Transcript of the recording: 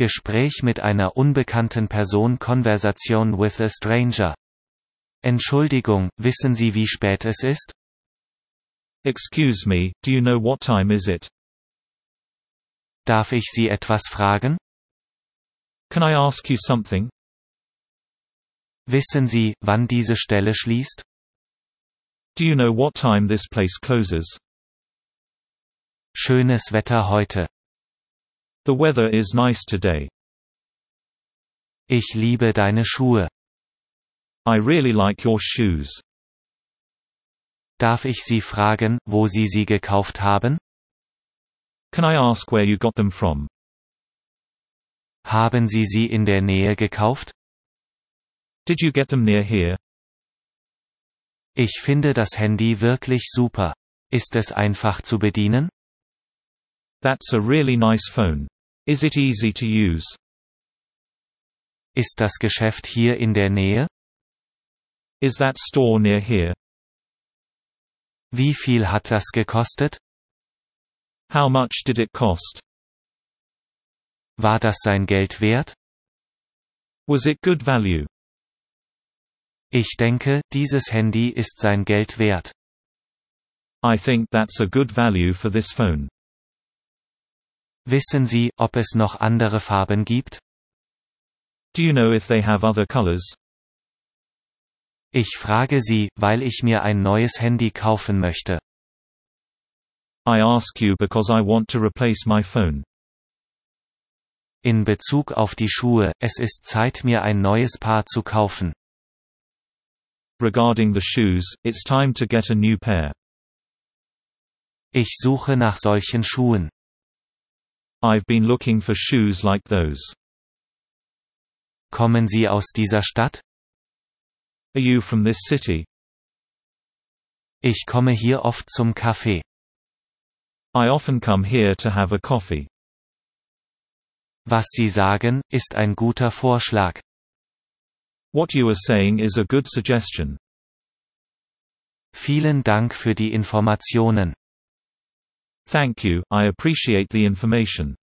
Gespräch mit einer unbekannten Person. Conversation with a stranger. Entschuldigung, wissen Sie, wie spät es ist? Excuse me, do you know what time is it? Darf ich Sie etwas fragen? Can I ask you something? Wissen Sie, wann diese Stelle schließt? Do you know what time this place closes? Schönes Wetter heute. The weather is nice today. Ich liebe deine Schuhe. I really like your shoes. Darf ich Sie fragen, wo Sie sie gekauft haben? Can I ask where you got them from? Haben Sie sie in der Nähe gekauft? Did you get them near here? Ich finde das Handy wirklich super. Ist es einfach zu bedienen? That's a really nice phone. Is it easy to use? Ist das Geschäft hier in der Nähe? Is that store near here? Wie viel hat das gekostet? How much did it cost? War das sein Geld wert? Was it good value? Ich denke, dieses Handy ist sein Geld wert. I think that's a good value for this phone. Wissen Sie, ob es noch andere Farben gibt? Do you know if they have other colors? Ich frage Sie, weil ich mir ein neues Handy kaufen möchte. I ask you because I want to replace my phone. In Bezug auf die Schuhe, es ist Zeit, mir ein neues Paar zu kaufen. Regarding the shoes, it's time to get a new pair. Ich suche nach solchen Schuhen. I've been looking for shoes like those. Kommen Sie aus dieser Stadt? Are you from this city? Ich komme hier oft zum Kaffee. I often come here to have a coffee. Was Sie sagen, ist ein guter Vorschlag. What you are saying is a good suggestion. Vielen Dank für die Informationen. Thank you, I appreciate the information.